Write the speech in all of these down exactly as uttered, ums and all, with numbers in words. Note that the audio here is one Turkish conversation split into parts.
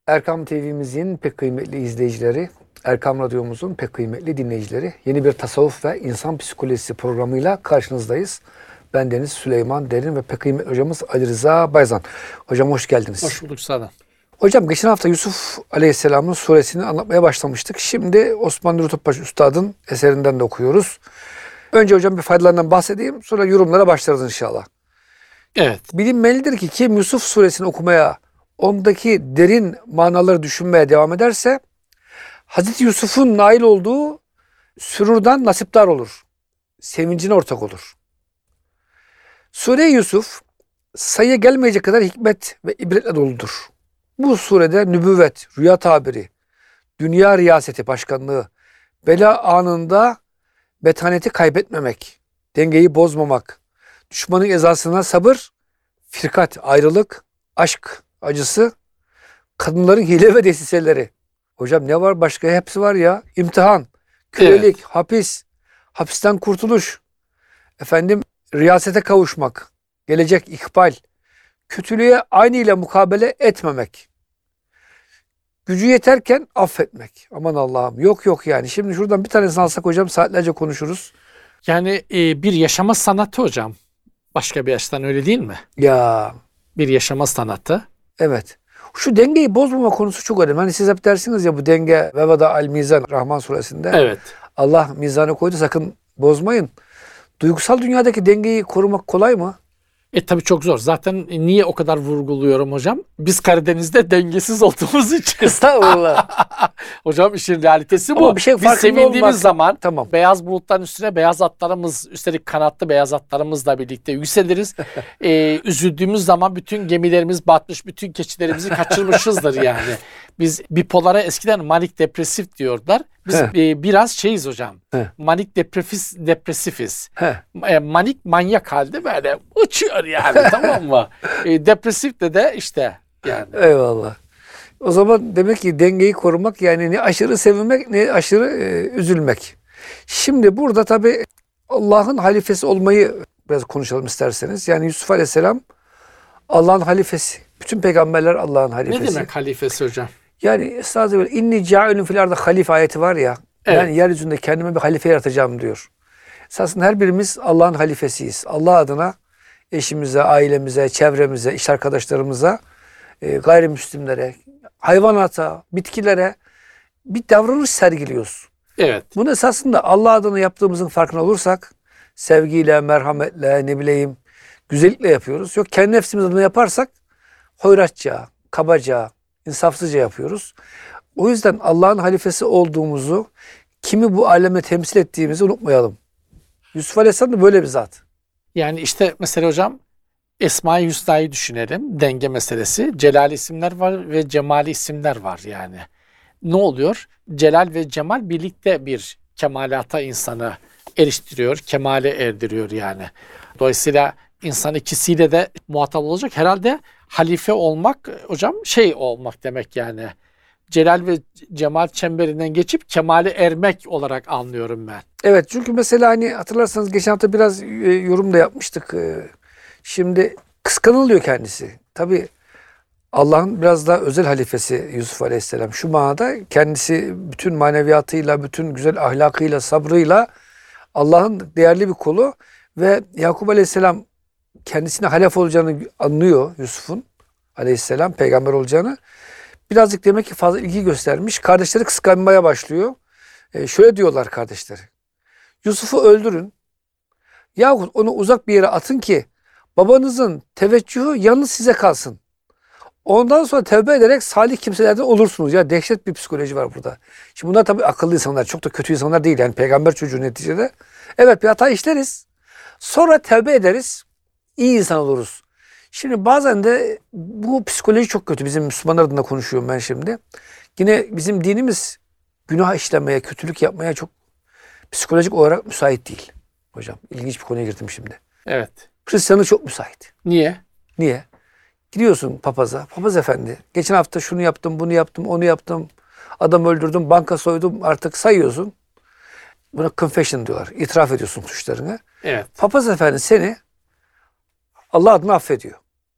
Erkam T V'mizin pek kıymetli izleyicileri, Erkam Radyomuzun pek kıymetli dinleyicileri, yeni bir tasavvuf ve insan psikolojisi programıyla karşınızdayız. Ben Deniz Süleyman Derin ve pek kıymetli hocamız Ali Rıza Bayzan. Hocam hoş geldiniz. Hoş bulduk sana. Hocam geçen hafta Yusuf Aleyhisselam'ın suresini anlatmaya başlamıştık. Şimdi Osman Nuri Topbaş Üstad'ın eserinden de okuyoruz. Önce hocam bir faydalarından bahsedeyim, sonra yorumlara başlarız inşallah. Evet. Bilinmelidir ki kim Yusuf suresini okumaya, ondaki derin manaları düşünmeye devam ederse, Hazreti Yusuf'un nail olduğu sürurdan nasipdar olur. Sevincine ortak olur. Sure-i Yusuf, sayıya gelmeyecek kadar hikmet ve ibretle doludur. Bu surede nübüvvet, rüya tabiri, dünya riyaseti, başkanlığı, bela anında betaneti kaybetmemek, dengeyi bozmamak, düşmanın ezasına sabır, firkat, ayrılık, aşk acısı, kadınların hile ve desiseleri. Hocam ne var başka? Hepsi var ya. İmtihan, kölelik, evet. hapis, hapisten kurtuluş, efendim riyasete kavuşmak, gelecek ikbal, kötülüğe aynı ile mukabele etmemek, gücü yeterken affetmek. Aman Allah'ım, yok yok yani. Şimdi şuradan bir tanesini alsak hocam saatlerce konuşuruz. Yani e, bir yaşama sanatı hocam. Başka bir açıdan öyle değil mi? Ya. Bir yaşama sanatı. Evet. Şu dengeyi bozmama konusu çok önemli. Hani siz hep dersiniz ya bu denge ve vada al mizan Rahman suresinde. Evet. Allah mizanı koydu, sakın bozmayın. Duygusal dünyadaki dengeyi korumak kolay mı? E tabii çok zor. Zaten niye o kadar vurguluyorum hocam? Biz Karadeniz'de dengesiz olduğumuz için. Estağfurullah. Hocam işin realitesi bu. Ama bir şey Biz sevindiğimiz olmak. zaman tamam. beyaz bulutların üstüne beyaz atlarımız, üstelik kanatlı beyaz atlarımızla birlikte yükseliriz. ee, üzüldüğümüz zaman bütün gemilerimiz batmış, bütün keçilerimizi kaçırmışızdır yani. Biz bipolara eskiden manik depresif diyorlar. Biz e, biraz şeyiz hocam. He. Manik depresif, depresifiz. He. E, manik manyak halde böyle uçuyor yani tamam mı? E, depresif de de işte yani. Eyvallah. O zaman demek ki dengeyi korumak yani ne aşırı sevinmek ne aşırı e, üzülmek. Şimdi burada tabii Allah'ın halifesi olmayı biraz konuşalım isterseniz. Yani Yusuf Aleyhisselam Allah'ın halifesi. Bütün peygamberler Allah'ın halifesi. Ne demek halifesi hocam? Yani estağfurullah inni câilun fil ardı halife ayeti var ya. Evet. Ben yeryüzünde kendime bir halife yaratacağım diyor. Esasında her birimiz Allah'ın halifesiyiz. Allah adına eşimize, ailemize, çevremize, iş arkadaşlarımıza, e, gayrimüslimlere, hayvanata, bitkilere bir davranış sergiliyoruz. Evet. Bunu esasında Allah adına yaptığımızın farkına olursak sevgiyle, merhametle, ne bileyim güzellikle yapıyoruz. Yok kendi nefsimiz adına yaparsak hoyratça, kabaca, insafsızca yapıyoruz. O yüzden Allah'ın halifesi olduğumuzu, kimi bu aleme temsil ettiğimizi unutmayalım. Yusuf Aleyhisselam da böyle bir zat. Yani işte mesela hocam Esma-i Hüsna'yı düşünelim. Denge meselesi. Celal isimler var ve cemali isimler var yani. Ne oluyor? Celal ve cemal birlikte bir kemalata insanı eriştiriyor, kemale erdiriyor yani. Dolayısıyla insan ikisiyle de muhatap olacak. Herhalde halife olmak hocam şey olmak demek yani. Celal ve cemal çemberinden geçip kemale ermek olarak anlıyorum ben. Evet çünkü mesela hani hatırlarsanız geçen hafta biraz e, yorum da yapmıştık. E, şimdi kıskanılıyor kendisi. Tabii Allah'ın biraz daha özel halifesi Yusuf Aleyhisselam. Şu manada kendisi bütün maneviyatıyla, bütün güzel ahlakıyla, sabrıyla Allah'ın değerli bir kulu ve Yakup Aleyhisselam kendisine halef olacağını anlıyor Yusuf'un Aleyhisselam peygamber olacağını. Birazcık demek ki fazla ilgi göstermiş. Kardeşleri kıskanmaya başlıyor. E, şöyle diyorlar kardeşleri. Yusuf'u öldürün. Yahut onu uzak bir yere atın ki babanızın teveccühü yalnız size kalsın. Ondan sonra tevbe ederek salih kimselerden olursunuz. Ya dehşet bir psikoloji var burada. Şimdi bunlar tabii akıllı insanlar. Çok da kötü insanlar değil. Yani peygamber çocuğu neticede. Evet bir hata işleriz. Sonra tevbe ederiz. İyi insan oluruz. Şimdi bazen de bu psikoloji çok kötü. Bizim Müslümanlar adına konuşuyorum ben şimdi. Yine bizim dinimiz günah işlemeye, kötülük yapmaya çok psikolojik olarak müsait değil. Hocam ilginç bir konuya girdim şimdi. Evet. Hristiyanlık çok müsait. Niye? Niye? Gidiyorsun papaza. Papaz efendi geçen hafta şunu yaptım, bunu yaptım, onu yaptım. Adam öldürdüm, banka soydum artık sayıyorsun. Buna confession diyorlar. İtiraf ediyorsun suçlarını. Evet. Papaz efendi seni Allah adına affediyor.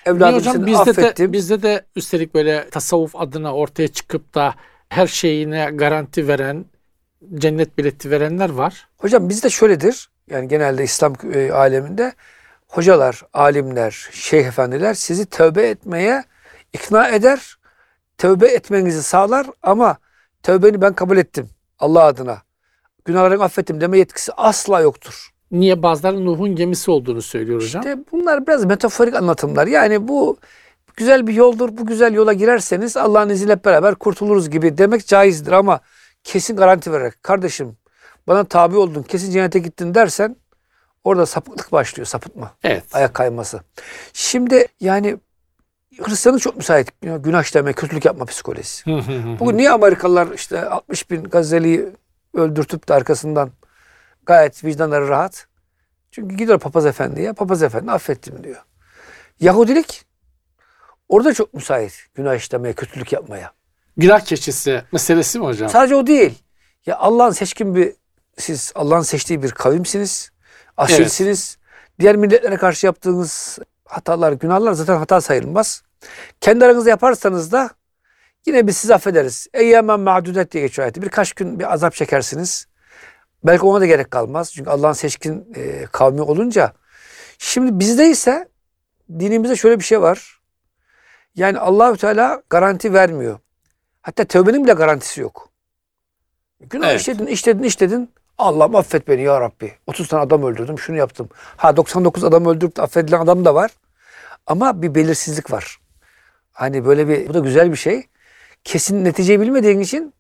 Evladım hocam seni bizde affettim. de bizde de üstelik böyle tasavvuf adına ortaya çıkıp da her şeyine garanti veren, cennet bileti verenler var. Hocam bizde şöyledir. Yani genelde İslam e, aleminde hocalar, alimler, şeyh efendiler sizi tövbe etmeye ikna eder. Tövbe etmenizi sağlar ama tövbeni ben kabul ettim Allah adına. Günahlarını affettim deme yetkisi asla yoktur. Niye? Bazıları Nuh'un gemisi olduğunu söylüyor hocam. İşte bunlar biraz metaforik anlatımlar. Yani bu güzel bir yoldur. Bu güzel yola girerseniz Allah'ın izniyle hep beraber kurtuluruz gibi demek caizdir ama kesin garanti vererek kardeşim bana tabi oldun, kesin cennete gittin dersen orada sapıklık başlıyor, sapıtma, Evet. ayak kayması. Şimdi yani Hristiyanlık çok müsait günah işleme, kötülük yapma psikolojisi. Bugün niye Amerikalılar işte altmış bin Gazze'liyi öldürtüp de arkasından gayet vicdanları rahat? Çünkü gidiyor papaz efendiye, papaz efendi affettim diyor. Yahudilik orada çok müsait günah işlemeye, kötülük yapmaya. Günah keçisi meselesi mi hocam? Sadece o değil. Ya Allah'ın seçkin bir, siz Allah'ın seçtiği bir kavimsiniz, asilsiniz. Evet. Diğer milletlere karşı yaptığınız hatalar, günahlar zaten hata sayılmaz. Kendi aranızda yaparsanız da yine biz sizi affederiz. Eyyemen ma'dudet diye geçiyor ayeti. Birkaç gün bir azap çekersiniz. Belki ona da gerek kalmaz. Çünkü Allah'ın seçkin e, kavmi olunca. Şimdi bizde ise dinimizde şöyle bir şey var. Yani Allahü Teala garanti vermiyor. Hatta tövbenin bile garantisi yok. Günah Evet. işledin, işledin, işledin. Allah'ım affet beni ya Rabbi. otuz tane adam öldürdüm, şunu yaptım. Ha doksan dokuz adam öldürüp de affedilen adam da var. Ama bir belirsizlik var. Hani böyle bir, bu da güzel bir şey. Kesin neticeyi bilmediğin için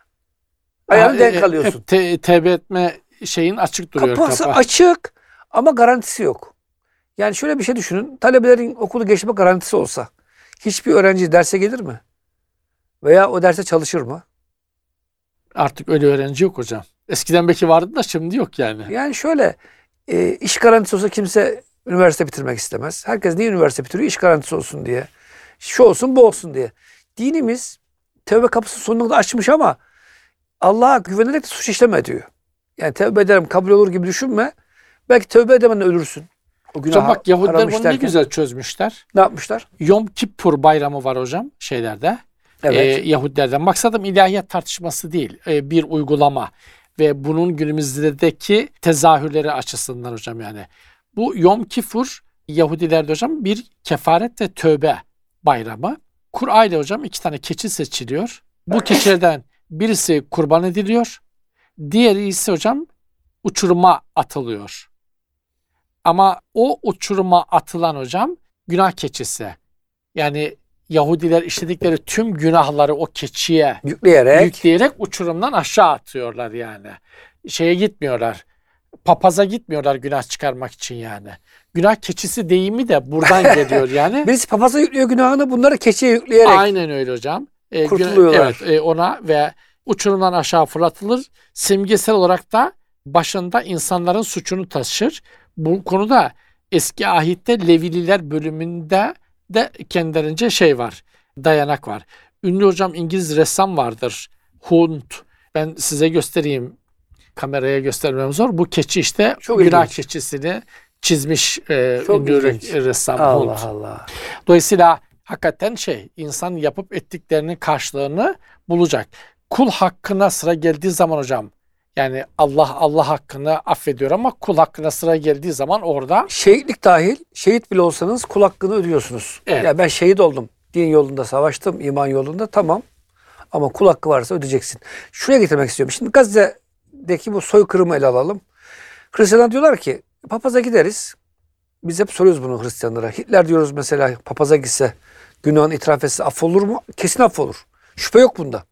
ayağını denk e, alıyorsun. Hep te, tevbe etme şeyin açık duruyor. Kapısı Kapı. açık ama garantisi yok. Yani şöyle bir şey düşünün. Talebelerin okulu geçme garantisi olsa hiçbir öğrenci derse gelir mi? Veya o derse çalışır mı? Artık öyle öğrenci yok hocam. Eskiden belki vardı da şimdi yok yani. Yani şöyle e, iş garantisi olsa kimse üniversite bitirmek istemez. Herkes niye üniversite bitiriyor? İş garantisi olsun diye. Şu olsun bu olsun diye. Dinimiz tövbe kapısı sonuna kadar açmış ama Allah'a güvenerek de suç işleme diyor. Yani tövbe ederim kabul olur gibi düşünme. Belki tövbe edemeden ölürsün. O günaha Hocam bak Yahudiler aramış bunu ne derken. güzel çözmüşler. Ne yapmışlar? Yom Kippur bayramı var hocam şeylerde. Evet. Ee, Yahudilerden. Maksadım ilahiyat tartışması değil. Ee, bir uygulama ve bunun günümüzdeki tezahürleri açısından hocam yani. Bu Yom Kippur Yahudilerde hocam bir kefaret ve tövbe bayramı. Kur'a ile hocam iki tane keçi seçiliyor. Bu keçilerden birisi kurban ediliyor. Diğeri ise hocam uçuruma atılıyor. Ama o uçuruma atılan hocam günah keçisi. Yani Yahudiler işledikleri tüm günahları o keçiye Yükleyerek. yükleyerek uçurumdan aşağı atıyorlar yani. Şeye gitmiyorlar. Papaza gitmiyorlar günah çıkarmak için yani. Günah keçisi deyimi de buradan geliyor yani. Birisi papaza yüklüyor günahını, bunları keçiye yükleyerek. Aynen öyle hocam. Ee, kurtuluyorlar. Evet e, ona ve uçurumdan aşağı fırlatılır. Simgesel olarak da başında insanların suçunu taşır. Bu konuda eski ahitte Levililer bölümünde de kendilerince şey var, dayanak var. Ünlü hocam İngiliz ressam vardır, Hunt. Ben size göstereyim, kameraya göstermem zor. Bu keçi işte Çok günah ilginç. keçisini çizmiş e, Çok ünlü ilginç. ressam Allah Hunt. Allah. Dolayısıyla hakikaten şey, insan yapıp ettiklerinin karşılığını bulacak. Kul hakkına sıra geldiği zaman hocam, yani Allah Allah hakkını affediyor ama kul hakkına sıra geldiği zaman orada Şehitlik dahil, şehit bile olsanız kul hakkını ödüyorsunuz. Evet. Ya ben şehit oldum, din yolunda savaştım, iman yolunda, tamam. Ama kul hakkı varsa ödeyeceksin. Şuraya getirmek istiyorum. Şimdi Gazze'deki bu soykırımı ele alalım. Hristiyanlar diyorlar ki papaza gideriz. Biz hep soruyoruz bunu Hristiyanlara. Hitler diyoruz mesela, papaza gitse, günahını itiraf etse affolur mu? Kesin affolur. Şüphe yok bunda.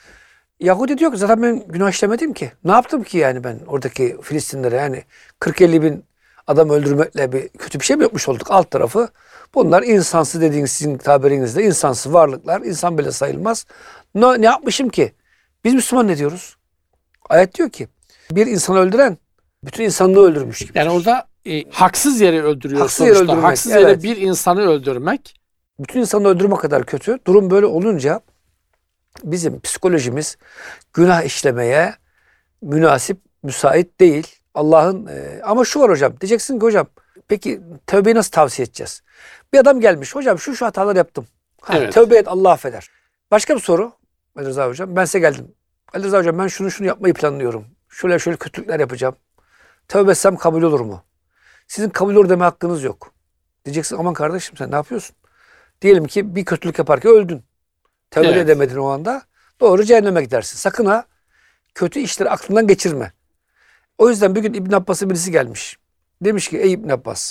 Yahudi diyor ki zaten ben günah işlemedim ki. Ne yaptım ki yani ben oradaki Filistinlere, yani kırk elli bin adam öldürmekle bir kötü bir şey mi yapmış olduk? Alt tarafı bunlar insansız dediğiniz, sizin tabirinizde insansız varlıklar. İnsan bile sayılmaz. Ne, ne yapmışım ki? Biz Müslüman ne diyoruz? Ayet diyor ki bir insanı öldüren bütün insanlığı öldürmüş gibi. yani orada e, haksız yere öldürüyor Haksız yere sonuçta. öldürmek, haksız evet. yere bir insanı öldürmek. Bütün insanı öldürme kadar kötü. Durum böyle olunca bizim psikolojimiz günah işlemeye münasip, müsait değil. Allah'ın e, ama şu var hocam. Diyeceksin ki hocam peki tövbeyi nasıl tavsiye edeceğiz? Bir adam gelmiş. Hocam şu şu hataları yaptım. Ha, Evet. Tövbe et, Allah affeder. Başka bir soru Ali Rıza Hocam. Ben size geldim. Ali Rıza Hocam ben şunu şunu yapmayı planlıyorum. Şöyle şöyle kötülükler yapacağım. Tövbe etsem kabul olur mu? Sizin kabul olur deme hakkınız yok. Diyeceksin aman kardeşim sen ne yapıyorsun? Diyelim ki bir kötülük yaparken öldün. Tövbe Evet. edemedin o anda. Doğru cehenneme gidersin. Sakın ha kötü işleri aklından geçirme. O yüzden bir gün İbn Abbas'a birisi gelmiş. Demiş ki ey İbn Abbas,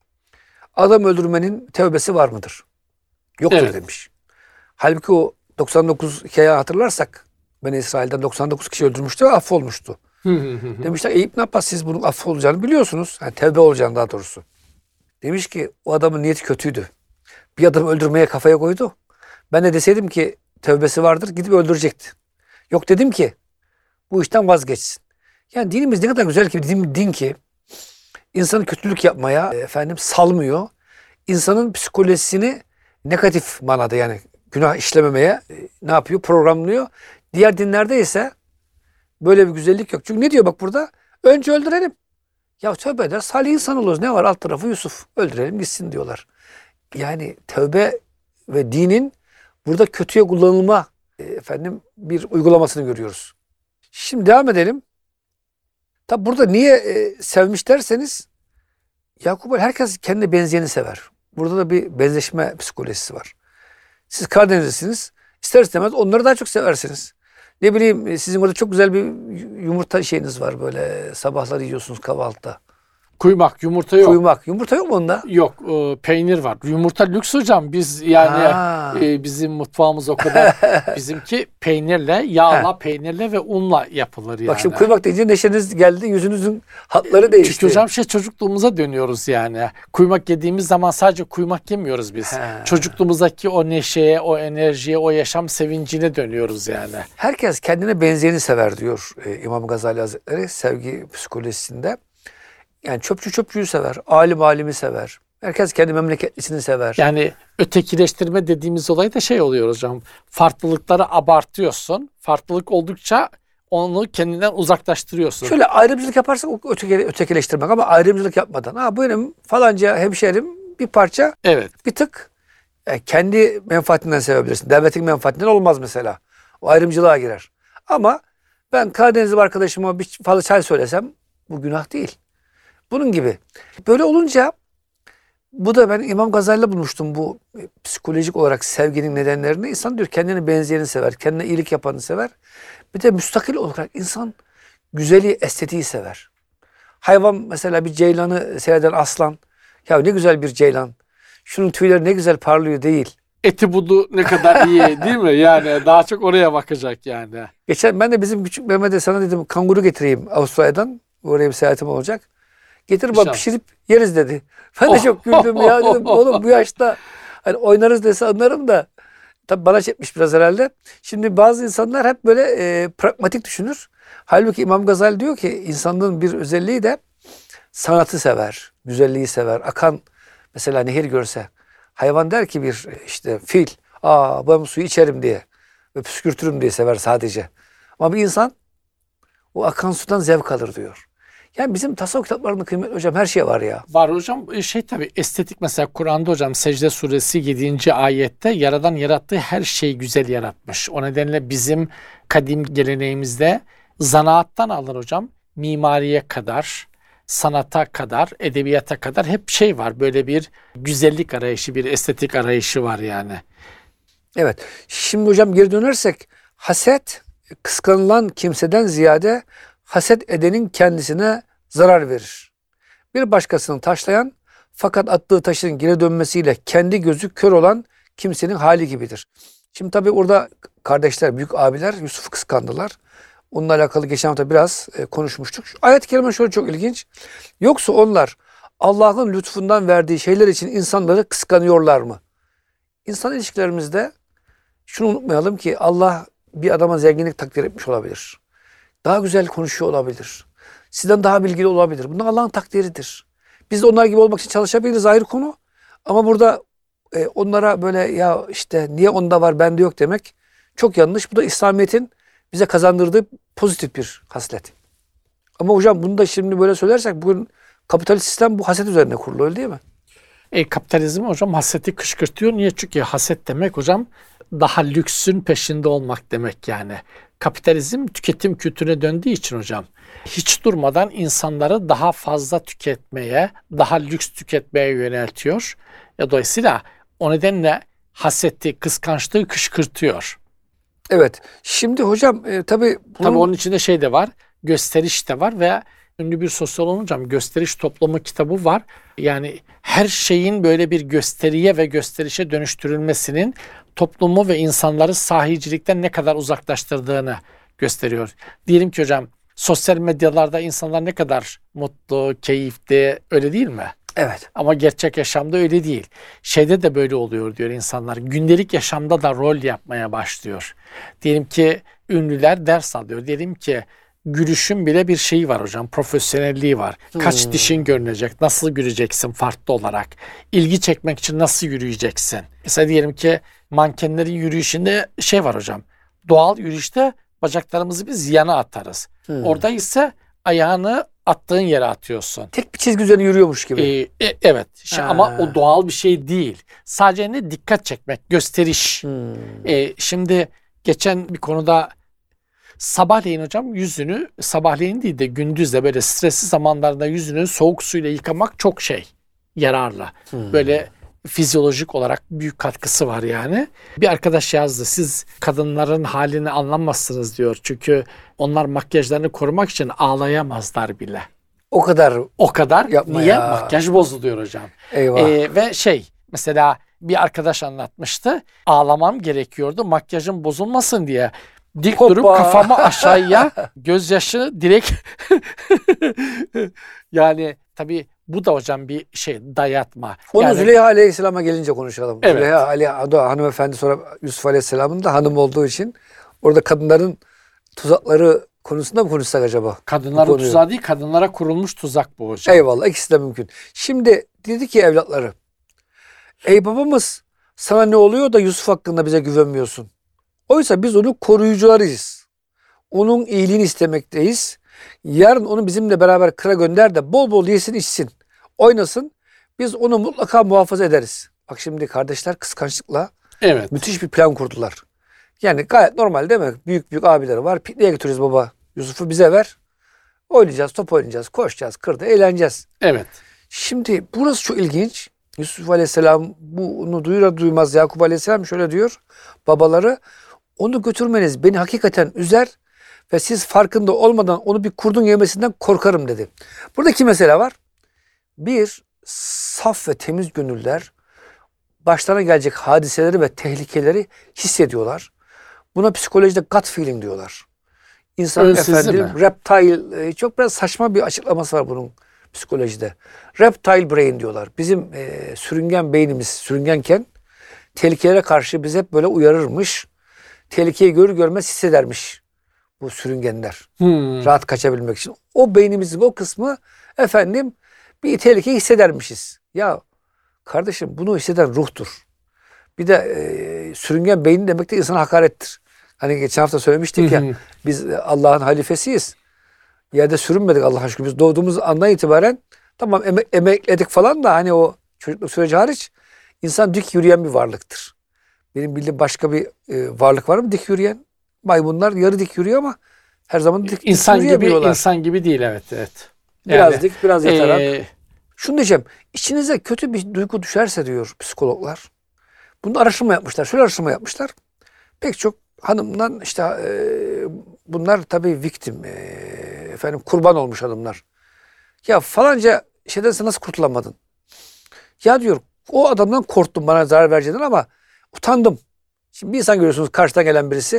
adam öldürmenin tövbesi var mıdır? Yoktur Evet. demiş. Halbuki o doksan dokuz hikaye hatırlarsak Beni İsrail'den doksan dokuz kişi öldürmüştü ve affolmuştu. Hı hı hı hı. Demişler ey İbn Abbas siz bunun affolacağını biliyorsunuz. Yani tevbe olacağını daha doğrusu. Demiş ki o adamın niyeti kötüydü. Bir adamı öldürmeye kafaya koydu. Ben de deseydim ki tövbesi vardır gidip öldürecekti. Yok dedim ki bu işten vazgeçsin. Yani dinimiz ne kadar güzel ki din, din ki insanı kötülük yapmaya efendim salmıyor. İnsanın psikolojisini negatif manada yani günah işlememeye e, ne yapıyor? Programlıyor. Diğer dinlerde ise böyle bir güzellik yok. Çünkü ne diyor bak burada? Önce öldürelim. Ya tövbe eder salih insan oluruz. Ne var alt tarafı Yusuf. Öldürelim gitsin diyorlar. Yani tövbe ve dinin burada kötüye kullanılma e, efendim bir uygulamasını görüyoruz. Şimdi devam edelim. Tabi burada niye e, sevmiş derseniz Yakup herkes kendine benzeyeni sever. Burada da bir benzeşme psikolojisi var. Siz Karadenizlisiniz. İster istemez onları daha çok seversiniz. Ne bileyim sizin orada çok güzel bir yumurta şeyiniz var böyle sabahları yiyorsunuz kahvaltıda. Kuymak, yumurta yok. Kuymak. Yumurta yok mu onda? Yok, e, peynir var. Yumurta lüks hocam. Biz yani Ha. e, bizim mutfağımız o kadar. Bizimki peynirle, yağla, peynirle ve unla yapılır yani. Bak şimdi kuymak deyince neşeniz geldi, yüzünüzün hatları değişti. Çünkü hocam şey çocukluğumuza dönüyoruz yani. Kuymak yediğimiz zaman sadece kuymak yemiyoruz biz. He. Çocukluğumuzdaki o neşeye, o enerjiye, o yaşam sevincine dönüyoruz yani. Herkes kendine benzeyeni sever diyor e, İmam Gazali Hazretleri sevgi psikolojisinde. Yani çöpçü çöpçüyü sever, alim alimi sever. Herkes kendi memleketlisini sever. Yani ötekileştirme dediğimiz olay da şey oluyor hocam. Farklılıkları abartıyorsun. Farklılık oldukça onu kendinden uzaklaştırıyorsun. Şöyle ayrımcılık yaparsak o öteki, ötekileştirmek ama ayrımcılık yapmadan. Ha bu benim falanca hemşerim bir parça Evet. bir tık e, kendi menfaatinden sevebilirsin. Devletin menfaatinden olmaz mesela. O ayrımcılığa girer. Ama ben Karadenizli bir arkadaşıma bir falı çay söylesem bu günah değil. Bunun gibi. Böyle olunca bu da ben İmam Gazali'yle bulmuştum bu e, psikolojik olarak sevginin nedenlerini. İnsan diyor kendine benzeyeni sever, kendine iyilik yapanı sever. Bir de müstakil olarak insan güzeli, estetiği sever. Hayvan mesela bir ceylanı seyreden aslan. Ya ne güzel bir ceylan. Şunun tüyleri ne güzel parlıyor değil. Eti budu ne kadar iyi değil mi? Yani daha çok oraya bakacak yani. Geçen ben de bizim küçük Mehmet'e sana dedim kanguru getireyim Avustralya'dan. Oraya bir seyahatim olacak. Getir bak İnşallah. pişirip yeriz dedi. Ben de çok güldüm ya dedim oğlum bu yaşta hani oynarız dese anlarım da tabii bana çekmiş biraz herhalde. Şimdi bazı insanlar hep böyle e, pragmatik düşünür. Halbuki İmam Gazali diyor ki insanlığın bir özelliği de sanatı sever, güzelliği sever. Akan mesela nehir görse hayvan der ki bir işte fil aa ben bu suyu içerim diye ve püskürtürüm diye sever sadece. Ama bir insan o akan sudan zevk alır diyor. Yani bizim tasavvuf kitaplarında kıymetli hocam her şey var ya. Var hocam. E, Şey tabii estetik mesela Kur'an'da hocam Secde suresi yedinci ayette Yaradan yarattığı her şeyi güzel yaratmış. O nedenle bizim kadim geleneğimizde zanaattan alır hocam mimariye kadar, sanata kadar, edebiyata kadar hep şey var. Böyle bir güzellik arayışı, bir estetik arayışı var yani. Evet. Şimdi hocam geri dönersek haset kıskanılan kimseden ziyade haset edenin kendisine zarar verir. Bir başkasını taşlayan fakat attığı taşın geri dönmesiyle kendi gözü kör olan kimsenin hali gibidir. Şimdi tabii orada kardeşler, büyük abiler Yusuf'u kıskandılar. Onunla alakalı geçen hafta biraz e, konuşmuştuk. Şu ayet-i kerime şöyle çok ilginç. Yoksa onlar Allah'ın lütfundan verdiği şeyler için insanları kıskanıyorlar mı? İnsan ilişkilerimizde şunu unutmayalım ki Allah bir adama zenginlik takdir etmiş olabilir. Daha güzel konuşuyor olabilir. Sizden daha bilgili olabilir. Bunlar Allah'ın takdiridir. Biz de onlar gibi olmak için çalışabiliriz ayrı konu. Ama burada e, onlara böyle ya işte niye onda var bende yok demek çok yanlış. Bu da İslamiyet'in bize kazandırdığı pozitif bir haslet. Ama hocam bunu da şimdi böyle söylersek bugün Kapitalist sistem bu haset üzerine kurulu, öyle değil mi? E, kapitalizm hocam haseti kışkırtıyor. Niye? Çünkü haset demek hocam daha lüksün peşinde olmak demek yani. Kapitalizm tüketim kültürüne döndüğü için hocam hiç durmadan insanları daha fazla tüketmeye, daha lüks tüketmeye yöneltiyor. Ya dolayısıyla o nedenle haseti, kıskançlığı kışkırtıyor. Evet. Şimdi hocam e, tabii bunun... Tabii onun içinde şey de var, gösteriş de var ve ünlü bir sosyolog hocam gösteriş toplumu kitabı var. Yani her şeyin böyle bir gösteriye ve gösterişe dönüştürülmesinin toplumu ve insanları sahicilikten ne kadar uzaklaştırdığını gösteriyor. Diyelim ki hocam sosyal medyalarda insanlar ne kadar mutlu, keyifli, öyle değil mi? Evet. Ama gerçek yaşamda öyle değil. Şeyde de böyle oluyor diyor insanlar. Gündelik yaşamda da rol yapmaya başlıyor. Diyelim ki ünlüler ders alıyor. Diyelim ki gülüşün bile bir şeyi var hocam. Profesyonelliği var. Kaç Hmm. dişin görünecek? Nasıl güleceksin farklı olarak? İlgi çekmek için nasıl yürüyeceksin? Mesela diyelim ki mankenlerin yürüyüşünde şey var hocam. Doğal yürüyüşte bacaklarımızı biz yana atarız. Hmm. Orada ise ayağını attığın yere atıyorsun. Tek bir çizgi üzerine yürüyormuş gibi. Ee, e, evet Şey, Ha. ama o doğal bir şey değil. Sadece ne dikkat çekmek, gösteriş. Hmm. Ee, şimdi geçen bir konuda sabahleyin hocam yüzünü sabahleyin değil de gündüz de böyle stresli zamanlarında yüzünü soğuk suyla yıkamak çok şey yararlı. Hmm. Böyle fizyolojik olarak büyük katkısı var yani. Bir arkadaş yazdı. Siz kadınların halini anlamazsınız diyor. Çünkü onlar makyajlarını korumak için ağlayamazlar bile. O kadar. O kadar. Yapma Niye? ya. Makyaj bozuluyor hocam. Eyvah. Ee, ve şey mesela bir arkadaş anlatmıştı. Ağlamam gerekiyordu makyajım bozulmasın diye. Dik Hoppa. durup kafamı aşağıya gözyaşı direkt yani tabii bu da hocam bir şey dayatma. Onu yani, Züleyha Aleyhisselam'a gelince konuşalım. Evet. Züleyha Ali, hanımefendi sonra Yusuf Aleyhisselam'ın da hanım olduğu için orada kadınların tuzakları konusunda mı konuşsak acaba? kadınların Bu konuyu. tuzağı değil kadınlara kurulmuş tuzak bu hocam. Eyvallah, ikisi de mümkün. Şimdi dedi ki evlatları, ey babamız sana ne oluyor da Yusuf hakkında bize güvenmiyorsun? Oysa biz onun koruyucularıyız. Onun iyiliğini istemekteyiz. Yarın onu bizimle beraber kıra gönder de bol bol yesin içsin, oynasın. Biz onu mutlaka muhafaza ederiz. Bak şimdi kardeşler kıskançlıkla Evet. müthiş bir plan kurdular. Yani gayet normal değil mi? Büyük büyük abileri var. Pikniğe götürürüz baba. Yusuf'u bize ver. Oynayacağız, top oynayacağız, koşacağız, kırda eğleneceğiz. Evet. Şimdi burası çok ilginç. Yusuf Aleyhisselam bunu duyura duymaz Yakup Aleyhisselam şöyle diyor. Babaları onu götürmeniz beni hakikaten üzer ve siz farkında olmadan onu bir kurdun yemesinden korkarım dedi. Burada iki mesele var. Bir, saf ve temiz gönüller başlarına gelecek hadiseleri ve tehlikeleri hissediyorlar. Buna psikolojide gut feeling diyorlar. İnsan Önsezi efendim mi? reptile, çok biraz saçma bir açıklaması var bunun psikolojide. Reptile brain diyorlar. Bizim e, sürüngen beynimiz sürüngenken tehlikelere karşı bizi hep böyle uyarırmış. Tehlikeyi görür görmez hissedermiş bu sürüngenler. Hmm. Rahat kaçabilmek için. O beynimizin o kısmı efendim bir tehlikeyi hissedermişiz. Ya kardeşim bunu hisseden ruhtur. Bir de e, sürüngen beyni demek de insana hakarettir. Hani geçen hafta söylemiştik ya, biz Allah'ın halifesiyiz. Yerde sürünmedik Allah'a şükür. Biz doğduğumuz andan itibaren tamam eme emekledik falan da hani o çocukluk süreci hariç insan dik yürüyen bir varlıktır. Benim bildiğim başka bir e, varlık var mı dik yürüyen? Maymunlar yarı dik yürüyor ama her zaman dik, dik İnsan gibi yürüyemiyorlar. insan gibi değil evet evet. Biraz Yani, dik, biraz yatarak. e, Şunu diyeceğim. İçinize kötü bir duygu düşerse diyor psikologlar. Bunu araştırma yapmışlar. Şöyle araştırma yapmışlar. Pek çok hanımdan işte e, bunlar tabii victim, e, efendim kurban olmuş hanımlar. Ya falanca şeyden sen nasıl kurtulamadın? Ya diyor o adamdan korktum bana zarar vereceğinden ama utandım. Şimdi bir insan görüyorsunuz karşıdan gelen birisi.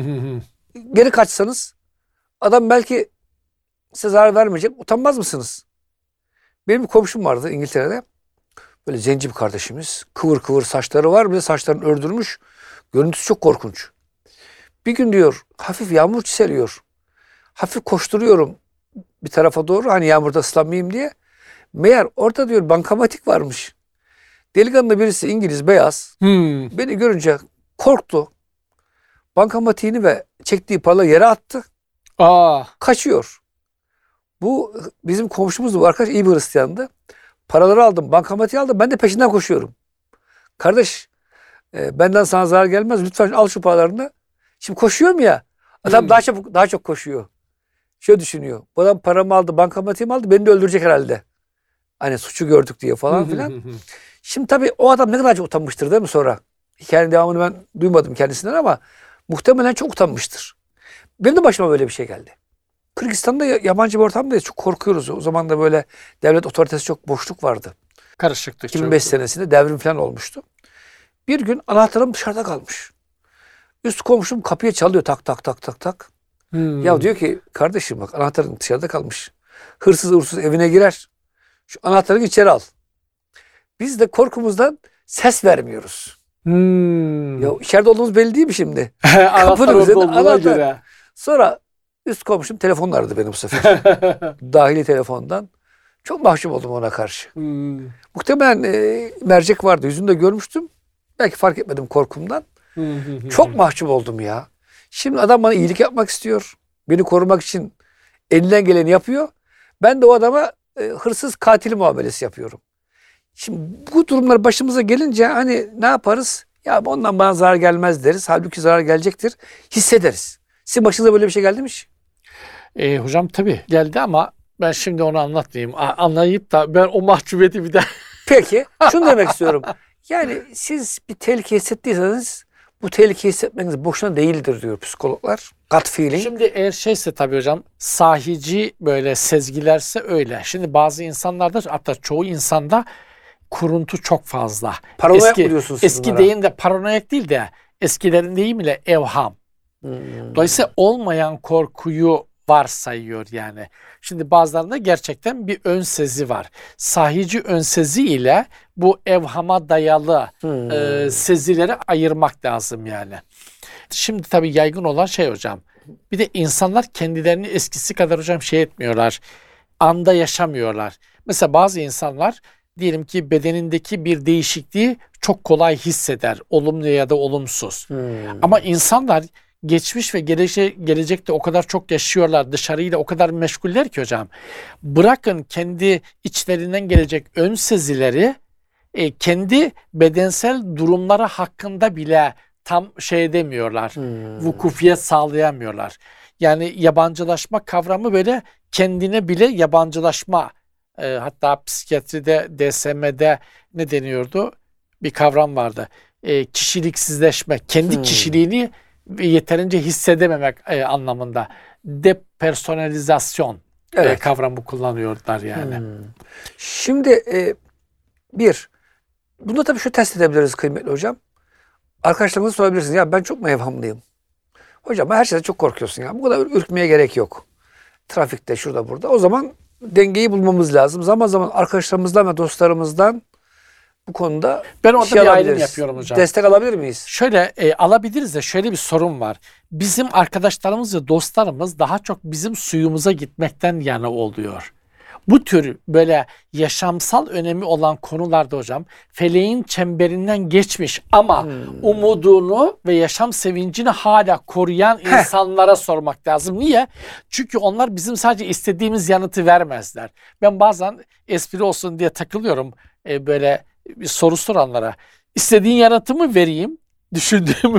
Geri kaçsanız adam belki size zarar vermeyecek. Utanmaz mısınız? Benim bir komşum vardı İngiltere'de. Böyle zenci bir kardeşimiz. Kıvır kıvır saçları var. Bir de saçlarını ördürmüş. Görüntüsü çok korkunç. Bir gün diyor hafif yağmur çiseliyor. Hafif koşturuyorum bir tarafa doğru hani yağmurda ıslanmayayım diye. Meğer orada diyor bankamatik varmış. Delikanlı birisi İngiliz beyaz. Hmm. Beni görünce korktu. Bankamatiğini ve çektiği paraları yere attı. Aa. Kaçıyor. Bu bizim komşumuzdu, bu arkadaş iyi bir Hristiyandı. Paraları aldım, bankamatiği aldım. Ben de peşinden koşuyorum. Kardeş, e, benden sana zarar gelmez. Lütfen al şu paralarını. Şimdi koşuyorum ya. Adam Hmm. daha çok daha çok koşuyor. Şöyle düşünüyor. Bu adam paramı aldı, bankamatiğimi aldı. Beni de öldürecek herhalde. Hani suçu gördük diye falan filan. Şimdi tabii o adam ne kadar çok utanmıştır değil mi sonra? Hikayenin devamını ben duymadım kendisinden ama muhtemelen çok utanmıştır. Benim de başıma böyle bir şey geldi. Kırgızistan'da ya- yabancı bir ortamdayız. Çok korkuyoruz. O zaman da böyle devlet otoritesi çok boşluk vardı. Karışıklık iki bin beş çok. senesinde devrim falan olmuştu. Bir gün anahtarım dışarıda kalmış. Üst komşum kapıya çalıyor tak tak tak tak tak. Hmm. Ya diyor ki kardeşim bak anahtarın dışarıda kalmış. Hırsız uğursuz evine girer. Şu anahtarı içeri al. Biz de korkumuzdan ses vermiyoruz. Hmm. Ya içeride olduğumuz belli değil mi şimdi? Anahtar kapının orada üzerinde olduğuna anahtar. göre. Sonra üst komşum telefonla aradı beni bu sefer. Dahili telefondan. Çok mahcup oldum ona karşı. Hmm. Muhtemelen e, mercek vardı. Yüzünü de görmüştüm. Belki fark etmedim korkumdan. Hmm. Çok mahcup oldum ya. Şimdi adam bana iyilik yapmak istiyor. Beni korumak için elinden geleni yapıyor. Ben de o adama e, hırsız katil muamelesi yapıyorum. Şimdi bu durumlar başımıza gelince hani ne yaparız? Ya ondan bana zarar gelmez deriz. Halbuki zarar gelecektir. Hissederiz. Sizin başınıza böyle bir şey geldi mi hiç? E, hocam tabii geldi ama ben şimdi onu anlatmayayım. A- anlayıp da ben o mahcubiyeti bir daha... Peki şunu demek istiyorum. Yani siz bir tehlike hissettiyseniz bu tehlike hissetmeniz boşuna değildir diyor psikologlar. Gut feeling. Şimdi eğer şeyse tabii hocam sahici böyle sezgilerse öyle. Şimdi bazı insanlarda hatta çoğu insanda kuruntu çok fazla. Paranoyak eski, mı diyorsunuz siz Eski bunlara? deyim de paranoyak değil de eskilerin deyimiyle evham. Hmm. Dolayısıyla olmayan korkuyu varsayıyor yani. Şimdi bazılarında gerçekten bir ön sezi var. Sahici ön sezi ile bu evhama dayalı Hmm. e, sezileri ayırmak lazım yani. Şimdi tabii yaygın olan şey hocam. Bir de insanlar kendilerini eskisi kadar hocam şey etmiyorlar. Anda yaşamıyorlar. Mesela bazı insanlar diyelim ki bedenindeki bir değişikliği çok kolay hisseder. Olumlu ya da olumsuz. Hmm. Ama insanlar geçmiş ve gelece gelecekte o kadar çok yaşıyorlar. Dışarıyla o kadar meşguller ki hocam. Bırakın kendi içlerinden gelecek ön sezileri e, kendi bedensel durumları hakkında bile tam şey demiyorlar. Hmm. Vukufiyet sağlayamıyorlar. Yani yabancılaşma kavramı böyle kendine bile yabancılaşma. E, hatta psikiyatride, D S M'de ne deniyordu? Bir kavram vardı. E, kişiliksizleşme. Kendi Hmm. kişiliğini yeterince hissedememek e, anlamında. Depersonalizasyon e, Evet. kavramı kullanıyorlar yani. Hmm. Şimdi e, bir, bunda tabii şu test edebiliriz kıymetli hocam. Arkadaşlarınıza sorabilirsiniz. Ya ben çok mu evhamlıyım? Hocam her şeyden çok korkuyorsun ya. Bu kadar ürkmeye gerek yok. Trafikte şurada burada. O zaman dengeyi bulmamız lazım. Zaman zaman arkadaşlarımızdan ve dostlarımızdan bu konuda Ben orada şey bir ayrım alabiliriz. yapıyorum hocam. Destek alabilir miyiz? Şöyle e, alabiliriz de şöyle bir sorun var. Bizim arkadaşlarımız ve dostlarımız daha çok bizim suyumuza gitmekten yana oluyor. Bu tür böyle yaşamsal önemi olan konularda hocam feleğin çemberinden geçmiş ama Hmm. umudunu ve yaşam sevincini hala koruyan Heh. insanlara sormak lazım. Niye? Çünkü onlar bizim sadece istediğimiz yanıtı vermezler. Ben bazen espri olsun diye takılıyorum e, böyle bir soru soranlara. İstediğin yanıtı mı vereyim? Düşündüğümü.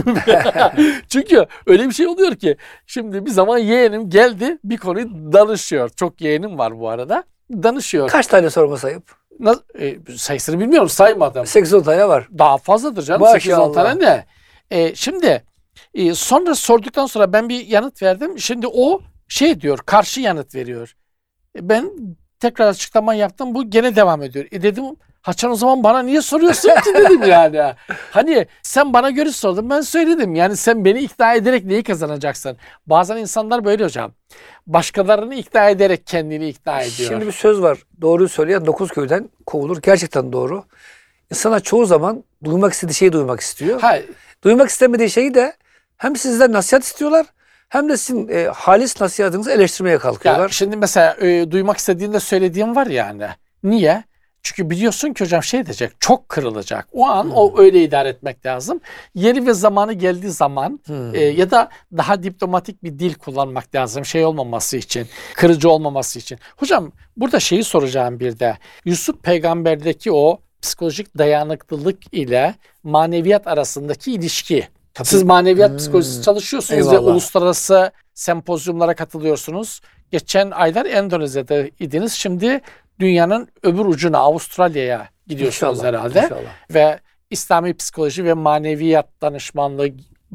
Çünkü öyle bir şey oluyor ki şimdi bir zaman yeğenim geldi bir konuyu danışıyor. Çok yeğenim var bu arada. Danışıyor. Kaç tane sorma sayıp? Na- e, sayısını bilmiyorum saymadım. sekiz on tane var. Daha fazladır canım. sekiz on Maşallah. tane ne? E, şimdi e, sonra sorduktan sonra ben bir yanıt verdim. Şimdi o şey diyor karşı yanıt veriyor. E, ben tekrar açıklama yaptım. Bu gene devam ediyor. E dedim Haçan o zaman bana niye soruyorsun ki dedim yani. Hani sen bana göre sordun ben söyledim. Yani sen beni ikna ederek neyi kazanacaksın? Bazen insanlar böyle hocam. Başkalarını ikna ederek kendini ikna ediyor. Şimdi bir söz var. Doğruyu söyleyen dokuz köyden kovulur. Gerçekten doğru. İnsanlar çoğu zaman duymak istediği şeyi duymak istiyor. Ha, Duymak istemediği şeyi de hem sizden nasihat istiyorlar hem de sizin e, halis nasihatınızı eleştirmeye kalkıyorlar. ya şimdi mesela e, duymak istediğinde söylediğim var yani. Niye? Çünkü biliyorsun ki hocam şey diyecek, çok kırılacak. O an hmm. o öyle idare etmek lazım. Yeri ve zamanı geldiği zaman hmm. e, ya da daha diplomatik bir dil kullanmak lazım. Şey olmaması için, kırıcı olmaması için. Hocam burada şeyi soracağım bir de. Yusuf peygamberdeki o psikolojik dayanıklılık ile maneviyat arasındaki ilişki. Tabii. Siz maneviyat hmm. psikolojisi çalışıyorsunuz Eyvallah. Ve uluslararası sempozyumlara katılıyorsunuz. Geçen aylar Endonezya'da idiniz. Şimdi dünyanın öbür ucuna Avustralya'ya gidiyorsunuz İnşallah. herhalde. İnşallah. Ve İslami psikoloji ve maneviyat danışmanlığı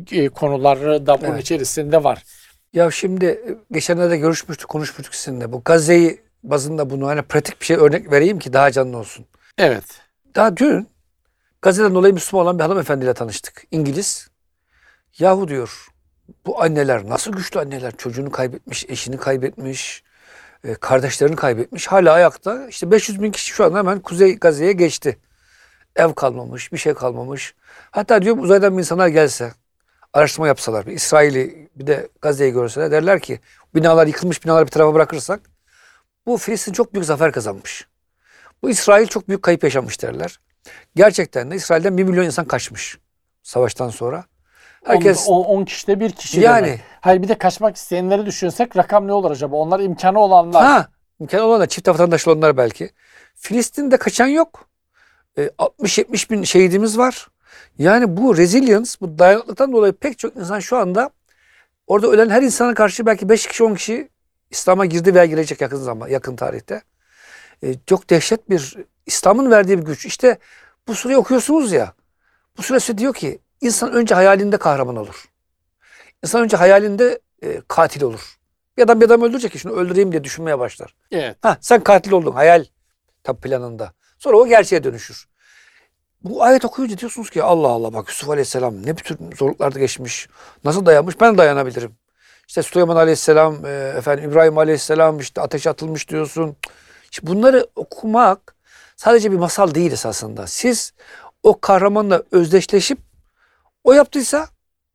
konuları da bunun evet. içerisinde var. Ya şimdi geçenlerde görüşmüştük, konuşmuştuk sizinle. Bu Gazze'yi bazında bunu hani pratik bir şey örnek vereyim ki daha canlı olsun. Evet. Daha dün Gazze'den dolayı Müslüman olan bir hanımefendiyle tanıştık. İngiliz. Yahu diyor, bu anneler nasıl güçlü anneler. Çocuğunu kaybetmiş, eşini kaybetmiş, kardeşlerini kaybetmiş. Hala ayakta. İşte beş yüz bin kişi şu an hemen Kuzey Gazze'ye geçti. Ev kalmamış, bir şey kalmamış. Hatta diyorum uzaydan bir insanlar gelse, araştırma yapsalar, bir İsrail'i bir de Gazze'yi görseler derler ki binalar yıkılmış binaları bir tarafa bırakırsak bu Filistin çok büyük zafer kazanmış. Bu İsrail çok büyük kayıp yaşamış derler. Gerçekten de İsrail'den bir milyon insan kaçmış savaştan sonra. Herkes on kişide bir kişi yani. Demek. Hayır bir de kaçmak isteyenleri düşünsek rakam ne olur acaba? Onlar imkanı olanlar. Ha, imkanı olanlar, çift vatandaşlı olanlar belki. Filistin'de kaçan yok. E, altmış yetmiş bin şehidimiz var. Yani bu resilience, bu dayanıklılıktan dolayı pek çok insan şu anda orada ölen her insana karşı belki beş kişi on kişi İslam'a girdi veya girecek yakın zaman, yakın tarihte. E, çok dehşet bir İslam'ın verdiği bir güç. İşte bu sureyi okuyorsunuz ya. Bu sure diyor ki İnsan önce hayalinde kahraman olur. İnsan önce hayalinde e, katil olur. Bir adam bir adam öldürecek ki şunu öldüreyim diye düşünmeye başlar. Evet. Ha, sen katil oldun hayal tabi planında. Sonra o gerçeğe dönüşür. Bu ayet okuyunca diyorsunuz ki Allah Allah bak Yusuf Aleyhisselam ne bütün zorluklarda geçmiş. Nasıl dayanmış, ben dayanabilirim. İşte Süleyman Aleyhisselam, e, efendim İbrahim Aleyhisselam işte ateşe atılmış diyorsun. İşte bunları okumak sadece bir masal değil esasında. Siz o kahramanla özdeşleşip o yaptıysa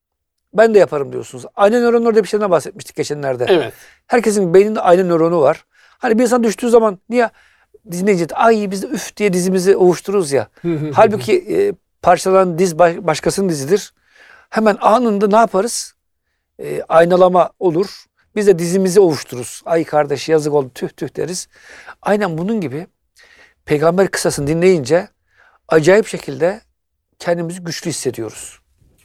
ben de yaparım diyorsunuz. Ayna nöronları diye bir şeyden bahsetmiştik geçenlerde. Evet. Herkesin beyninde ayna nöronu var. Hani bir insan düştüğü zaman niye dinleyince ay biz de üf diye dizimizi ovuştururuz ya. Halbuki e, parçalanan diz baş, başkasının dizidir. Hemen anında ne yaparız? E, aynalama olur. Biz de dizimizi ovuştururuz. Ay kardeş yazık oldu tüh tüh deriz. Aynen bunun gibi peygamber kıssasını dinleyince acayip şekilde kendimizi güçlü hissediyoruz.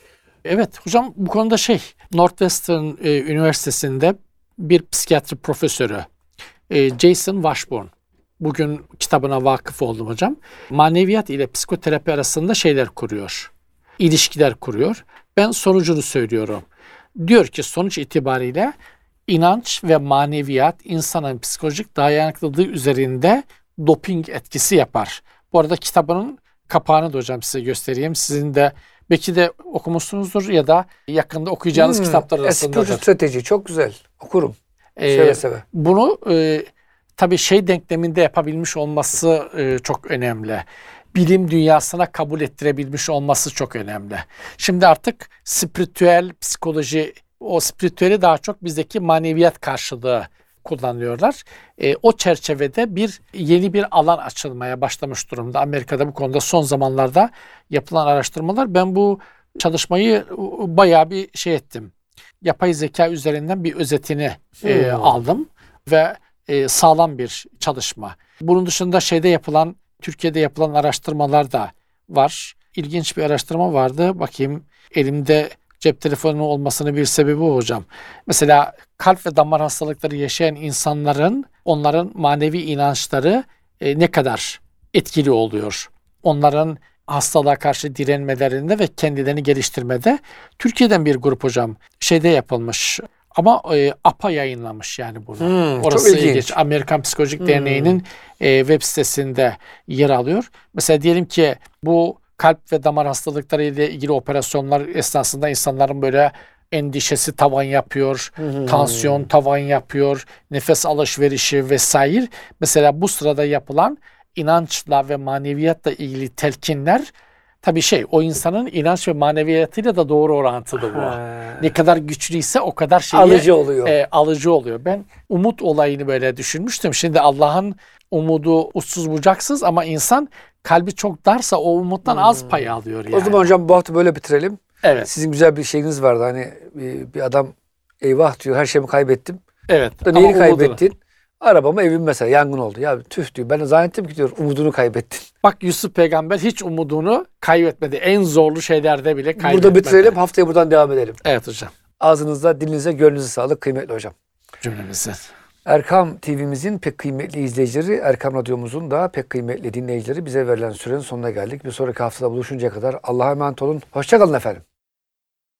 Evet hocam bu konuda şey Northwestern e, Üniversitesi'nde bir psikiyatri profesörü e, Jason Washburn. Bugün kitabına vakıf oldum hocam. Maneviyat ile psikoterapi arasında şeyler kuruyor. İlişkiler kuruyor. Ben sonucunu söylüyorum. Diyor ki sonuç itibariyle inanç ve maneviyat insanın psikolojik dayanıklılığı üzerinde doping etkisi yapar. Bu arada kitabının kapağını da hocam size göstereyim. Sizin de belki de okumuşsunuzdur ya da yakında okuyacağınız hmm, kitaplar arasındadır. Eski strateji çok güzel. Okurum. Ee, seve seve. Bunu e, tabii şey denkleminde yapabilmiş olması e, çok önemli. Bilim dünyasına kabul ettirebilmiş olması çok önemli. Şimdi artık spiritüel psikoloji, o spiritüeli daha çok bizdeki maneviyat karşılığı kullanıyorlar. E, o çerçevede bir yeni bir alan açılmaya başlamış durumda. Amerika'da bu konuda son zamanlarda yapılan araştırmalar. Ben bu çalışmayı bayağı bir şey ettim. Yapay zeka üzerinden bir özetini e, hmm. aldım ve e, sağlam bir çalışma. Bunun dışında şeyde yapılan, Türkiye'de yapılan araştırmalar da var. İlginç bir araştırma vardı. Bakayım elimde cep telefonu olmasının bir sebebi o hocam. Mesela kalp ve damar hastalıkları yaşayan insanların, onların manevi inançları e, ne kadar etkili oluyor? Onların hastalığa karşı direnmelerinde ve kendilerini geliştirmede. Türkiye'den bir grup hocam şeyde yapılmış ama e, A P A yayınlamış yani bunu. Hmm, Orası ilginç. ilginç. Amerikan Psikolojik hmm. Derneği'nin e, web sitesinde yer alıyor. Mesela diyelim ki bu kalp ve damar hastalıkları ile ilgili operasyonlar esnasında insanların böyle endişesi tavan yapıyor, hmm. tansiyon tavan yapıyor, nefes alışverişi vesaire. Mesela bu sırada yapılan inançla ve maneviyatla ilgili telkinler Tabii şey, o insanın inanç ve maneviyatıyla da doğru orantılı bu. Ha. Ne kadar güçlüyse o kadar şeyi Alıcı oluyor. e, alıcı oluyor. Ben umut olayını böyle düşünmüştüm. Şimdi Allah'ın umudu uçsuz bucaksız ama insan kalbi çok darsa o umuttan az pay alıyor yani. O zaman hocam bu hafta böyle bitirelim. Evet. Sizin güzel bir şeyiniz vardı. Hani bir, bir adam eyvah diyor, her şeyimi kaybettim. Evet. Da ama neyini umudunu. kaybettin? Arabamı, evim mesela yangın oldu. Ya tüh diyor. Ben de zannettim ki diyor umudunu kaybettin. Bak Yusuf peygamber hiç umudunu kaybetmedi. En zorlu şeylerde bile kaybetmedi. Burada bitirelim. Haftaya buradan devam edelim. Evet hocam. Ağzınıza, dilinize, gönlünüze sağlık kıymetli hocam. Cümlemize. Erkam T V'mizin pek kıymetli izleyicileri, Erkam Radyomuzun da pek kıymetli dinleyicileri, bize verilen sürenin sonuna geldik. Bir sonraki haftada buluşuncaya kadar Allah'a emanet olun. Hoşça kalın efendim.